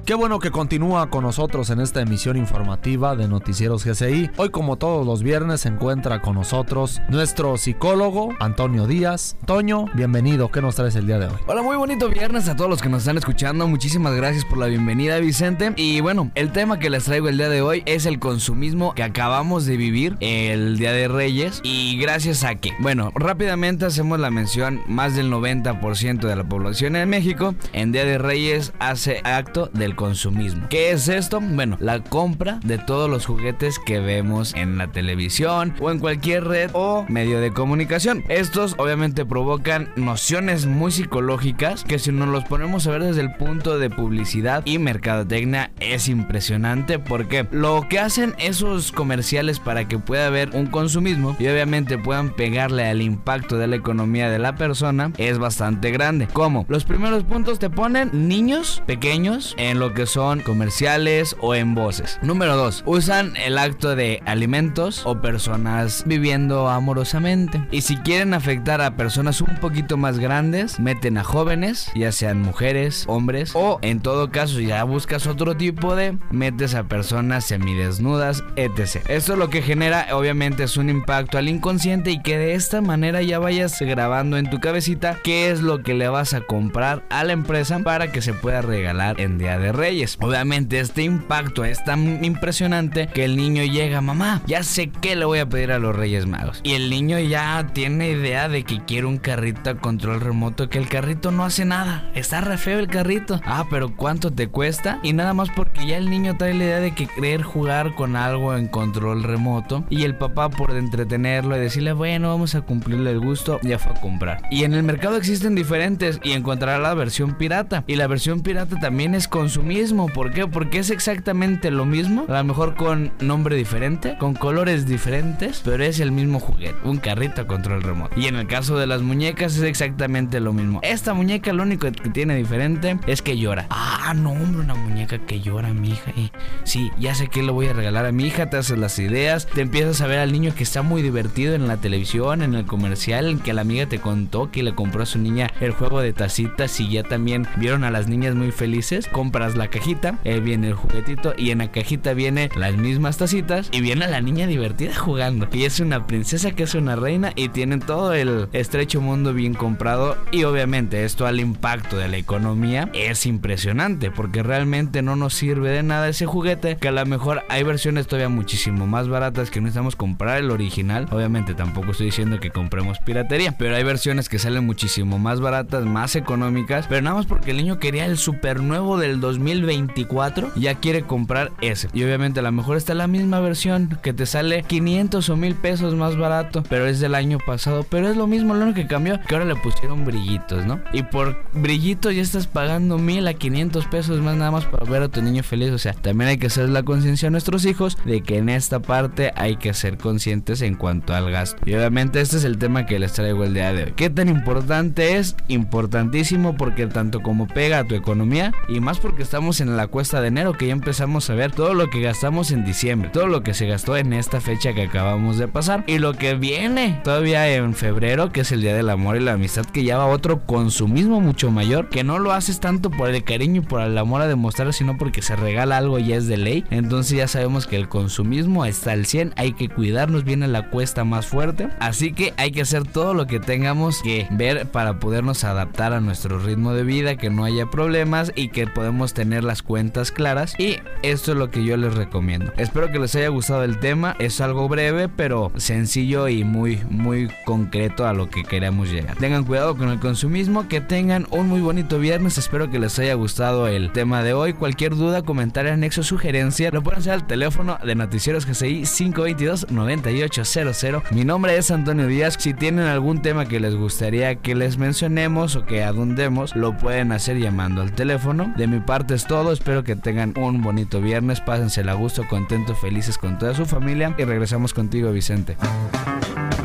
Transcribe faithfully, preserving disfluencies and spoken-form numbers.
Qué bueno que continúa con nosotros en esta emisión informativa de Noticieros G C I. Hoy, como todos los viernes, se encuentra con nosotros nuestro psicólogo Antonio Díaz. Toño, bienvenido. ¿Qué nos traes el día de hoy? Hola, muy bonito viernes a todos los que nos están escuchando. Muchísimas gracias por la bienvenida, Vicente. Y bueno, el tema que les traigo el día de hoy es el consumismo que acabamos de vivir el Día de Reyes. Y gracias a que, bueno, rápidamente hacemos la mención, más del noventa por ciento de la población en México en Día de Reyes hace acto del consumismo. ¿Qué es esto? Bueno, la compra de todos los juguetes que vemos en la televisión o en cualquier red o medio de comunicación. Estos obviamente provocan nociones muy psicológicas que, si nos los ponemos a ver desde el punto de publicidad y mercadotecnia, es impresionante, porque lo que hacen esos comerciales para que pueda haber un consumismo y obviamente puedan pegarle al impacto de la economía de la persona es bastante grande. ¿Cómo? Los primeros puntos te ponen niños pequeños en lo que son comerciales o en voces. Número dos, usan el acto de alimentos o personas viviendo amorosamente. Y si quieren afectar a personas un poquito más grandes, meten a jóvenes, ya sean mujeres, hombres, o en todo caso ya buscas otro tipo de, metes a personas semidesnudas, etcétera. Esto lo que genera obviamente es un impacto al inconsciente, y que de esta manera ya vayas grabando en tu cabecita qué es lo que le vas a comprar a la empresa para que se pueda regalar en Día de Reyes. Obviamente este impacto es tan impresionante que el niño llega: mamá, ya sé qué le voy a pedir a los Reyes Magos. Y el niño ya tiene idea de que quiere un carrito a control remoto, que el carrito no hace nada, está re feo el carrito. Ah, pero ¿cuánto te cuesta? Y nada más porque ya el niño trae la idea de que querer jugar con algo en control remoto, y el papá, por entretenerlo y decirle bueno, vamos a cumplirle el gusto, ya fue a comprar. Y en el mercado existen diferentes, y encontrará la versión pirata, y la versión pirata también es consumismo. ¿Por qué? Porque es exactamente lo mismo, a lo mejor con nombre diferente, con colores diferentes, pero es el mismo juguete, un carrito a control remoto. Y en el caso de las muñecas es exactamente lo mismo. Esta muñeca lo único que tiene diferente es que llora. Ah, no, hombre, una muñeca que llora, mi hija. Y sí, ya sé que le voy a regalar a mi hija. Te haces las ideas, te empiezas a ver al niño que está muy divertido en la televisión, en el comercial, en que la amiga te contó que le compró a su niña el juego de tacitas, y ya también vieron a las niñas muy felices. Compras la cajita, eh, viene el juguetito, y en la cajita viene las mismas tacitas, y viene la niña divertida jugando, y es una princesa que es una reina, y tienen todo el estrecho mundo bien comprado. Y obviamente esto al impacto de la economía es impresionante, porque realmente no nos sirve de nada ese juguete, que a lo mejor hay versiones todavía muchísimo más baratas que no necesitamos comprar el original. Obviamente tampoco estoy diciendo que compremos piratería, pero hay versiones que salen muchísimo más baratas, más económicas, pero nada más porque el niño quería el super nuevo del dos mil veinticuatro, ya quiere comprar ese. Y obviamente a lo mejor está la misma versión que te sale quinientos o mil pesos más barato, pero es del año pasado, pero es lo mismo. Lo único que cambió que ahora le pusieron brillitos, ¿no? Y por brillitos ya estás pagando mil a quinientos pesos más, nada más para ver a tu niño feliz. O sea, también hay que hacer la conciencia a nuestros hijos de que en esta parte hay que ser conscientes en cuanto al gasto. Y obviamente este es el tema que les traigo el día de hoy. ¿Qué tan importante es? Importantísimo, porque tanto como pega a tu economía, y más porque estamos en la cuesta de enero, que ya empezamos a ver todo lo que gastamos en diciembre, todo lo que se gastó en esta fecha que acabamos de pasar, y lo que viene todavía en febrero, que es el Día del Amor y la Amistad, que ya va otro consumismo mucho mayor, que no lo haces tanto por el cariño y por el amor a demostrar, sino porque se regala algo y es de ley. Entonces ya sabemos que el consumismo está al cien, hay que cuidarnos, viene la cuesta más fuerte, así que hay que hacer todo lo que tengamos que ver para podernos adaptar a nuestro ritmo de vida, que no haya problemas y que podemos tener las cuentas claras. Y esto es lo que yo les recomiendo. Espero que les haya gustado el tema. Es algo breve, pero sencillo y muy muy concreto a lo que queremos llegar. Tengan cuidado con el consumismo, que tengan un muy bonito viernes. Espero que les haya gustado el tema de hoy. Cualquier duda, comentario, anexo, sugerencia, lo pueden hacer al teléfono de Noticieros G C I cinco dos dos, nueve ocho cero cero. Mi nombre es Antonio Díaz. Si tienen algún tema que les gustaría que les mencionemos o que adundemos, lo pueden hacer llamando al teléfono. De mi parte es todo. Espero que tengan un bonito viernes. Pásensela a gusto, contentos, felices con toda su familia. Y regresamos contigo, Vicente.